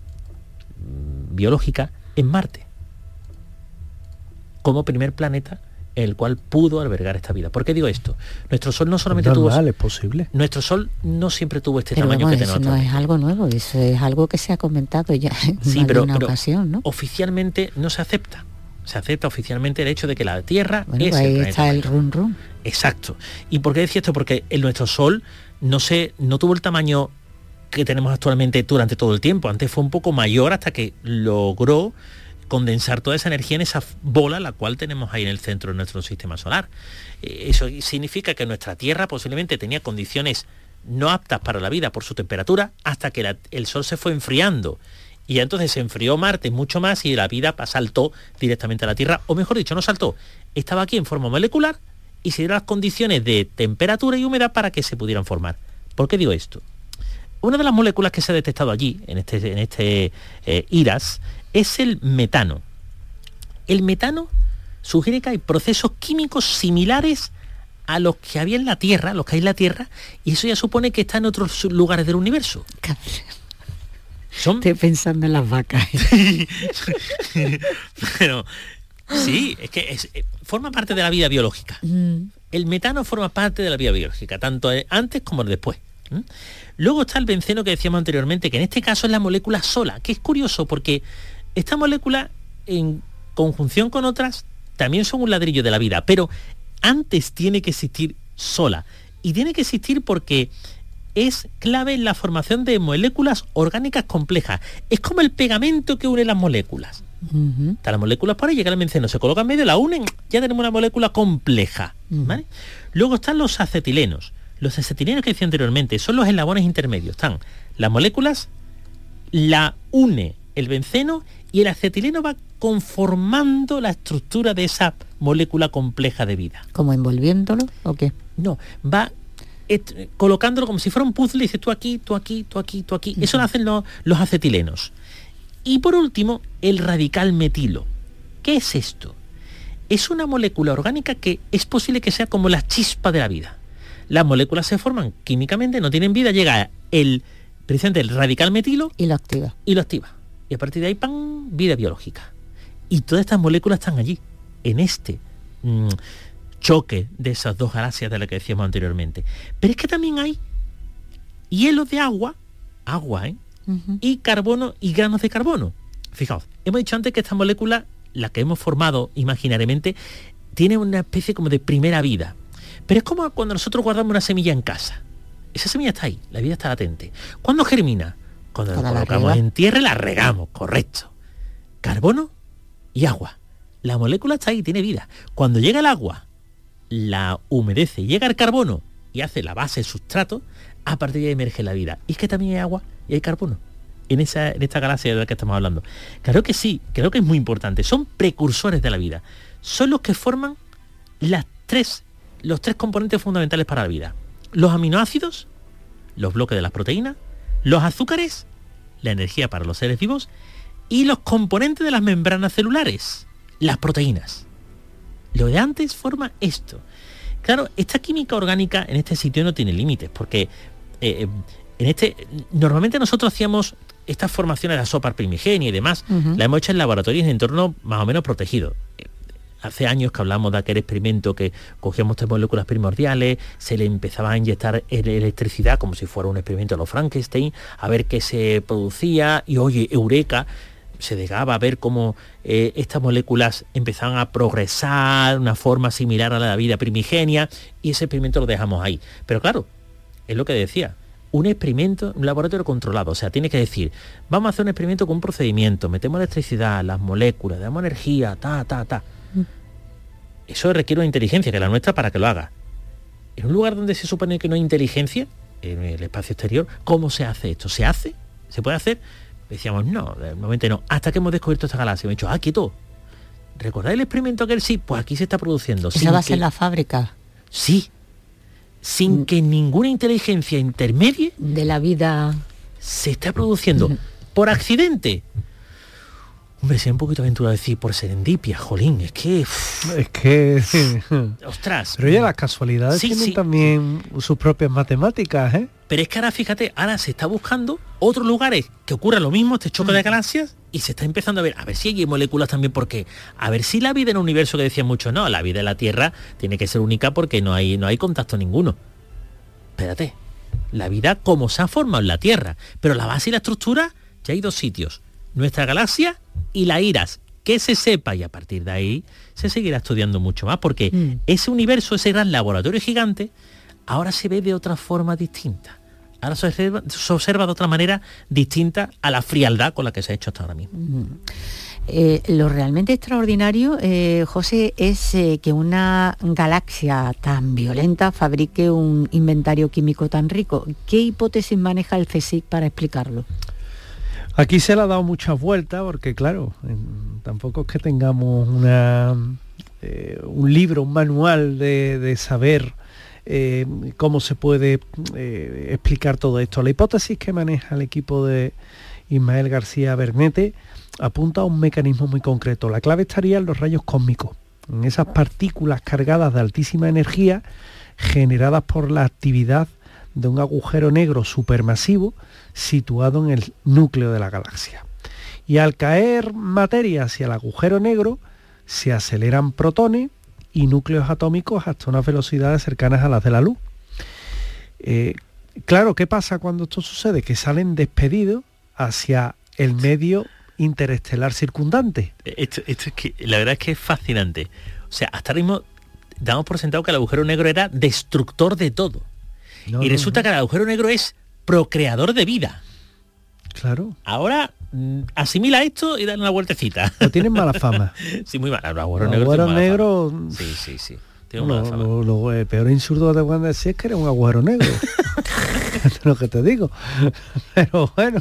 biológica en Marte, como primer planeta el cual pudo albergar esta vida. ¿Por qué digo esto? Nuestro Sol no solamente es posible. Nuestro Sol no siempre tuvo este pero tamaño que tenemos. Eso no es algo nuevo, eso es algo que se ha comentado ya en alguna ocasión, ¿no? Oficialmente no se acepta. Se acepta oficialmente el hecho de que la Tierra es ahí el planeta está el mayor. rum. Exacto. ¿Y por qué decía esto? Porque nuestro Sol no tuvo el tamaño que tenemos actualmente durante todo el tiempo. Antes fue un poco mayor hasta que logró condensar toda esa energía en esa bola la cual tenemos ahí en el centro de nuestro sistema solar. Eso significa que nuestra Tierra posiblemente tenía condiciones no aptas para la vida por su temperatura hasta que el Sol se fue enfriando. Y entonces se enfrió Marte mucho más y la vida saltó directamente a la Tierra, o mejor dicho, no saltó, estaba aquí en forma molecular y se dieron las condiciones de temperatura y humedad para que se pudieran formar. ¿Por qué digo esto? Una de las moléculas que se ha detectado allí, en este IRAS, es el metano. El metano sugiere que hay procesos químicos similares a los que había en la Tierra, los que hay en la Tierra, y eso ya supone que está en otros lugares del universo. Estoy pensando en las vacas. Pero sí, es que forma parte de la vida biológica. El metano forma parte de la vida biológica, tanto antes como después. Luego está el benceno que decíamos anteriormente, que en este caso es la molécula sola, que es curioso porque esta molécula, en conjunción con otras, también son un ladrillo de la vida, pero antes tiene que existir sola. Y tiene que existir porque es clave en la formación de moléculas orgánicas complejas. Es como el pegamento que une las moléculas. Están las moléculas por ahí, llega el benceno, se coloca en medio, la unen, ya tenemos una molécula compleja. ¿Vale? Luego están los acetilenos. Los acetilenos que decía anteriormente son los eslabones intermedios. Están las moléculas, la une el benceno y el acetileno va conformando la estructura de esa molécula compleja de vida. ¿Como envolviéndolo o qué? No, va colocándolo como si fuera un puzzle y dice tú aquí, tú aquí, tú aquí, tú aquí. Eso lo hacen los acetilenos. Y por último, el radical metilo. ¿Qué es esto? Es una molécula orgánica que es posible que sea como la chispa de la vida. Las moléculas se forman químicamente, no tienen vida, llega el precisamente el radical metilo Y lo activa. y lo activa. Y a partir de ahí, ¡pam!, vida biológica. Y todas estas moléculas están allí, en este choque de esas dos galaxias de las que decíamos anteriormente. Pero es que también hay hielos de agua, Ujú. y carbono y granos de carbono. Fijaos, hemos dicho antes que esta molécula, la que hemos formado imaginariamente, tiene una especie como de primera vida. Pero es como cuando nosotros guardamos una semilla en casa. Esa semilla está ahí, la vida está latente. ¿Cuándo germina? Cuando la Cuando la colocamos riega. en tierra y la regamos, correcto. Carbono y agua. La molécula está ahí, tiene vida. Cuando llega el agua, la humedece, llega el carbono y hace la base, el sustrato, a partir de ahí emerge la vida. Y es que también hay agua y hay carbono en esta galaxia de la que estamos hablando. Claro que sí, creo que es muy importante. Son precursores de la vida. Son los que forman los tres componentes fundamentales para la vida. Los aminoácidos, los bloques de las proteínas, los azúcares, la energía para los seres vivos, y los componentes de las membranas celulares, las proteínas. Lo de antes forma esto. Claro, esta química orgánica en este sitio no tiene límites, porque normalmente nosotros hacíamos estas formaciones de la sopa primigenia y demás, Ujú. la hemos hecho en laboratorios en entornos más o menos protegidos. Hace años que hablamos de aquel experimento que cogíamos tres moléculas primordiales, se le empezaba a inyectar electricidad como si fuera un experimento de los Frankenstein, a ver qué se producía, y oye, eureka, se llegaba a ver cómo estas moléculas empezaban a progresar de una forma similar a la de la vida primigenia, y ese experimento lo dejamos ahí. Pero claro, es lo que decía, un experimento, un laboratorio controlado, o sea, tiene que decir, vamos a hacer un experimento con un procedimiento, metemos electricidad, las moléculas, damos energía, Eso requiere una inteligencia, que es la nuestra, para que lo haga. En un lugar donde se supone que no hay inteligencia, en el espacio exterior, ¿cómo se hace esto? ¿Se hace? ¿Se puede hacer? Decíamos, no, de momento no. Hasta que hemos descubierto esta galaxia. Me he dicho, quieto. ¿Recordáis el experimento aquel? Sí, pues aquí se está produciendo. Esa va a ser la fábrica Sí. Sin que ninguna inteligencia intermedie de la vida. se está produciendo. Por accidente. Hombre, sería un poquito aventurado decir por serendipia, jolín, es que... Es que... ostras. Pero ya las casualidades Sí, tienen sí. también sus propias matemáticas, ¿eh? Pero es que ahora, fíjate, ahora se está buscando otros lugares que ocurra lo mismo, este choque de galaxias, y se está empezando a ver si hay moléculas también, porque a ver si la vida en el universo, que decían muchos, no, la vida en la Tierra tiene que ser única porque no hay contacto ninguno. Espérate, la vida como se ha formado en la Tierra, pero la base y la estructura, ya hay dos sitios, nuestra galaxia y la Iras, que se sepa, y a partir de ahí se seguirá estudiando mucho más, porque ese universo, ese gran laboratorio gigante, ahora se ve de otra forma distinta. Ahora se observa de otra manera distinta a la frialdad con la que se ha hecho hasta ahora mismo. Lo realmente extraordinario, José, es que una galaxia tan violenta fabrique un inventario químico tan rico. ¿Qué hipótesis maneja el CSIC para explicarlo? Aquí se le ha dado muchas vueltas porque, claro, tampoco es que tengamos un libro, un manual de saber cómo se puede explicar todo esto. La hipótesis que maneja el equipo de Ismael García Bernete apunta a un mecanismo muy concreto. La clave estaría en los rayos cósmicos, en esas partículas cargadas de altísima energía generadas por la actividad de un agujero negro supermasivo situado en el núcleo de la galaxia. Y al caer materia hacia el agujero negro, se aceleran protones y núcleos atómicos hasta unas velocidades cercanas a las de la luz. Claro, ¿qué pasa cuando esto sucede? Que salen despedidos hacia el medio interestelar circundante. Esto es que la verdad es que es fascinante. O sea, hasta ahora mismo damos por sentado que el agujero negro era destructor de todo. Y resulta que el agujero negro es procreador de vida. Claro. Ahora asimila esto y dale una vueltecita. No tienen mala fama. Sí, muy mala. Los agujeros Los agujeros negros... Sí. Tiene mala fama. Lo peor insulto que te pueden decir es que eres un agujero negro. Es lo que te digo. Pero bueno.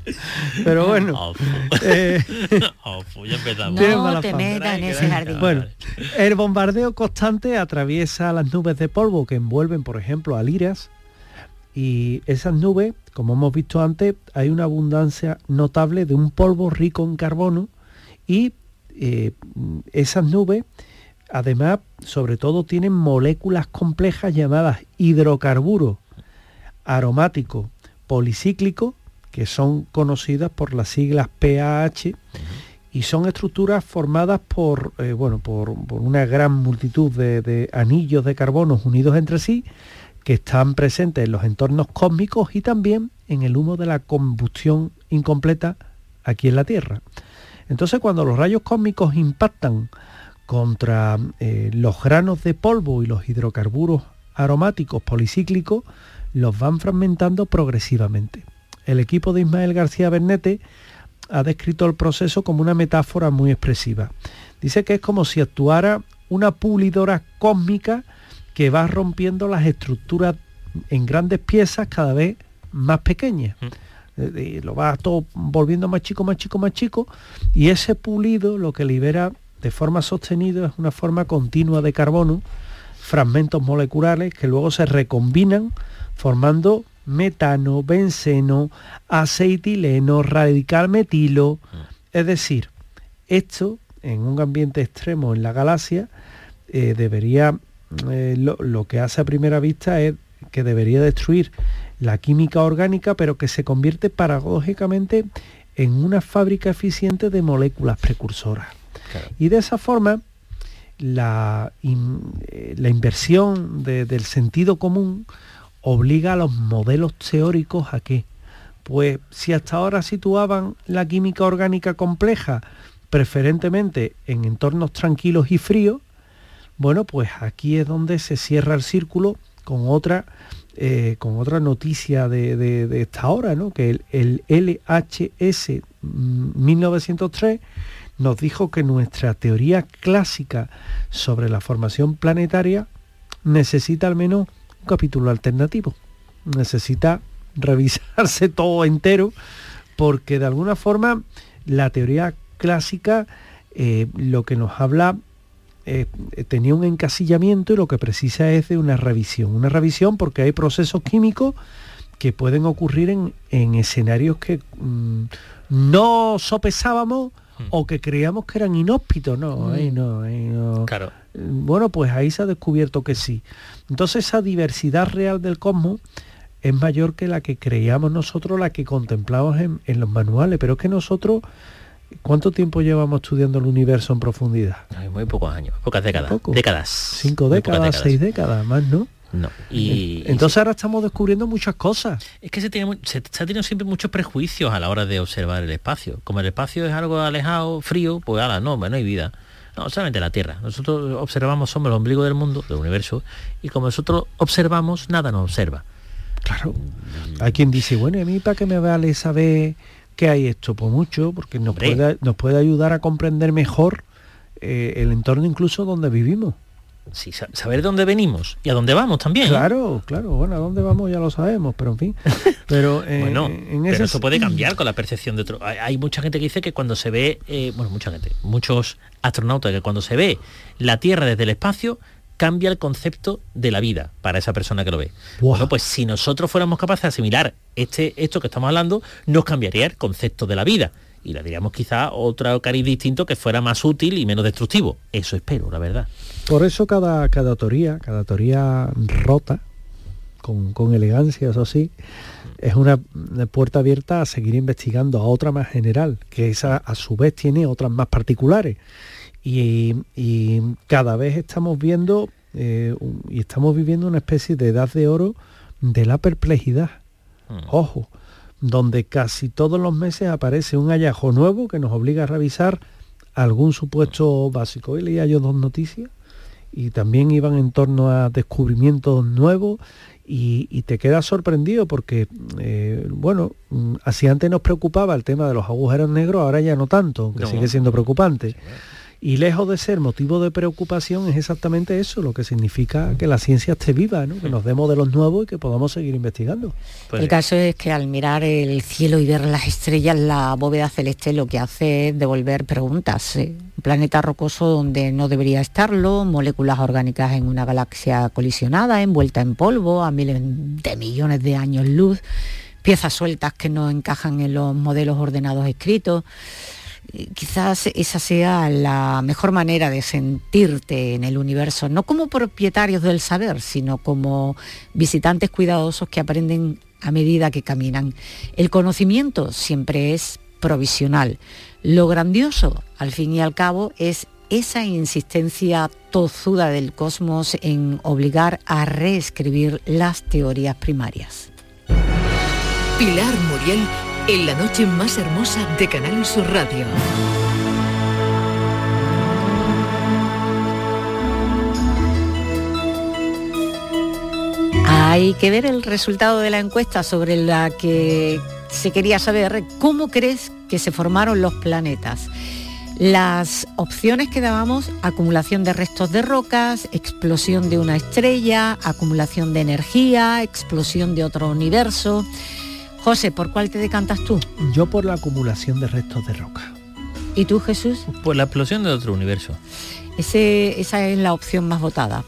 Ya empezamos. No te metas en ese jardín. Bueno, el bombardeo constante atraviesa las nubes de polvo que envuelven, por ejemplo, al Iras, y esas nubes, como hemos visto antes, hay una abundancia notable de un polvo rico en carbono, y esas nubes, además, sobre todo, tienen moléculas complejas llamadas hidrocarburos aromáticos policíclicos, que son conocidas por las siglas PAH, y son estructuras formadas por una gran multitud de anillos de carbono unidos entre sí, que están presentes en los entornos cósmicos y también en el humo de la combustión incompleta aquí en la Tierra. Entonces, cuando los rayos cósmicos impactan contra los granos de polvo y los hidrocarburos aromáticos policíclicos, los van fragmentando progresivamente. El equipo de Ismael García Bernete ha descrito el proceso como una metáfora muy expresiva. Dice que es como si actuara una pulidora cósmica que va rompiendo las estructuras en grandes piezas cada vez más pequeñas. Lo va todo volviendo más chico, más chico, más chico, y ese pulido lo que libera de forma sostenida es una forma continua de carbono, fragmentos moleculares que luego se recombinan formando metano, benceno, aceitileno, radical metilo. Es decir, esto en un ambiente extremo en la galaxia debería, lo que hace a primera vista es que debería destruir la química orgánica, pero que se convierte paradójicamente en una fábrica eficiente de moléculas precursoras. Claro. Y de esa forma la inversión del sentido común obliga a los modelos teóricos a qué. Pues si hasta ahora situaban la química orgánica compleja preferentemente en entornos tranquilos y fríos, bueno, pues aquí es donde se cierra el círculo con otra noticia de esta hora, ¿no? Que el LHS 1903 nos dijo que nuestra teoría clásica sobre la formación planetaria necesita al menos un capítulo alternativo. Necesita revisarse todo entero, porque de alguna forma la teoría clásica lo que nos habla tenía un encasillamiento, y lo que precisa es de una revisión porque hay procesos químicos que pueden ocurrir en escenarios que no sopesábamos o que creíamos que eran inhóspitos. No. Claro. Bueno, pues ahí se ha descubierto que sí. Entonces esa diversidad real del cosmos es mayor que la que creíamos nosotros, la que contemplamos en los manuales, pero es que nosotros, ¿cuánto tiempo llevamos estudiando el universo en profundidad? Muy pocos años, pocas décadas. Décadas. 5 décadas, 6 décadas, más, ¿no? No. Entonces ahora estamos descubriendo muchas cosas. Es que se ha tenido siempre muchos prejuicios a la hora de observar el espacio. Como el espacio es algo alejado, frío, pues no hay vida. No, solamente la Tierra. Nosotros observamos, somos el ombligo del mundo, del universo, y como nosotros observamos, nada nos observa. Claro. Hay quien dice, bueno, ¿y a mí para qué me vale saber qué hay esto? Pues mucho, porque nos puede ayudar a comprender mejor el entorno incluso donde vivimos. Sí, saber de dónde venimos y a dónde vamos también. Claro, bueno, a dónde vamos ya lo sabemos, pero en fin. Pero, pero eso puede cambiar con la percepción de otro. Hay mucha gente que dice que cuando se ve, muchos astronautas, que cuando se ve la Tierra desde el espacio, cambia el concepto de la vida para esa persona que lo ve. Wow. Bueno, pues si nosotros fuéramos capaces de asimilar esto que estamos hablando, nos cambiaría el concepto de la vida. Y le diríamos quizá otro cariz distinto que fuera más útil y menos destructivo. Eso espero, la verdad. Por eso cada teoría rota, con elegancia, eso sí, es una puerta abierta a seguir investigando a otra más general, que esa a su vez tiene otras más particulares. Y cada vez estamos viendo y estamos viviendo una especie de edad de oro de la perplejidad. Ojo, donde casi todos los meses aparece un hallazgo nuevo que nos obliga a revisar algún supuesto básico. Hoy leía yo 2 noticias y también iban en torno a descubrimientos nuevos y te quedas sorprendido porque, así antes nos preocupaba el tema de los agujeros negros, ahora ya no tanto, aunque sigue siendo preocupante. Y lejos de ser motivo de preocupación es exactamente eso, lo que significa que la ciencia esté viva, ¿no? Que nos demos de los nuevos y que podamos seguir investigando. Pues el caso es que al mirar el cielo y ver las estrellas, la bóveda celeste lo que hace es devolver preguntas. Un planeta rocoso donde no debería estarlo, moléculas orgánicas en una galaxia colisionada, envuelta en polvo a miles de millones de años luz, piezas sueltas que no encajan en los modelos ordenados escritos. Quizás esa sea la mejor manera de sentirte en el universo, no como propietarios del saber, sino como visitantes cuidadosos que aprenden a medida que caminan. El conocimiento siempre es provisional. Lo grandioso, al fin y al cabo, es esa insistencia tozuda del cosmos en obligar a reescribir las teorías primarias. Pilar Muriel en la noche más hermosa de Canal Sur Radio. Hay que ver el resultado de la encuesta sobre la que se quería saber cómo crees que se formaron los planetas. Las opciones que dábamos: acumulación de restos de rocas, explosión de una estrella, acumulación de energía, explosión de otro universo. José, ¿por cuál te decantas tú? Yo por la acumulación de restos de roca. ¿Y tú, Jesús? Pues la explosión de otro universo. Esa es la opción más votada.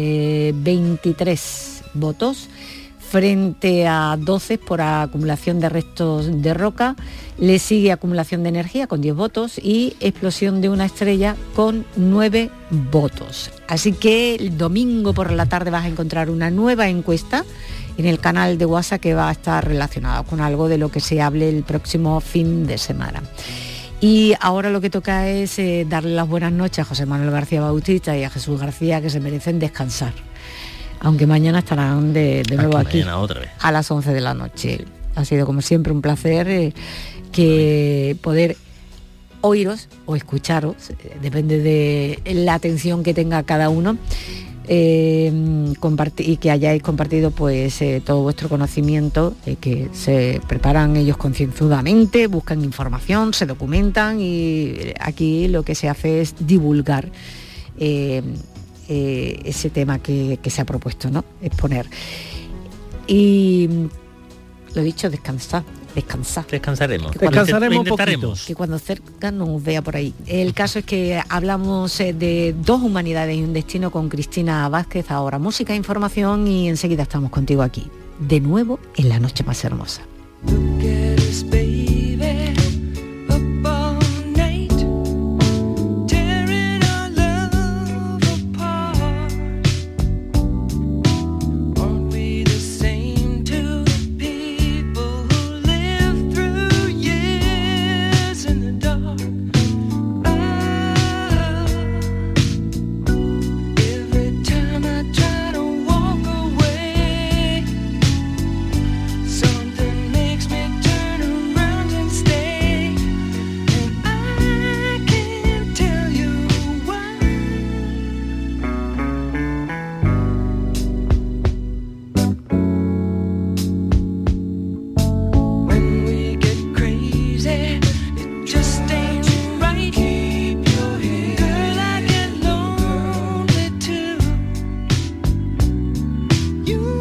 23 votos frente a 12 por acumulación de restos de roca. Le sigue acumulación de energía con 10 votos y explosión de una estrella con 9 votos. Así que el domingo por la tarde vas a encontrar una nueva encuesta en el canal de WhatsApp que va a estar relacionado con algo de lo que se hable el próximo fin de semana. Y ahora lo que toca es darle las buenas noches a José Manuel García Bautista y a Jesús García, que se merecen descansar. Aunque mañana estarán de nuevo aquí otra vez a las 11 de la noche. Ha sido como siempre un placer que poder oíros o escucharos, depende de la atención que tenga cada uno, y que hayáis compartido pues todo vuestro conocimiento, que se preparan ellos concienzudamente, buscan información, se documentan, y aquí lo que se hace es divulgar ese tema que se ha propuesto, ¿no? Exponer. Y lo dicho, descansaremos. Descansaremos un poquito. Que cuando cerca nos vea por ahí. El caso es que hablamos de dos humanidades y un destino con Cristina Vázquez. Ahora música e información y enseguida estamos contigo aquí, de nuevo en la noche más hermosa. You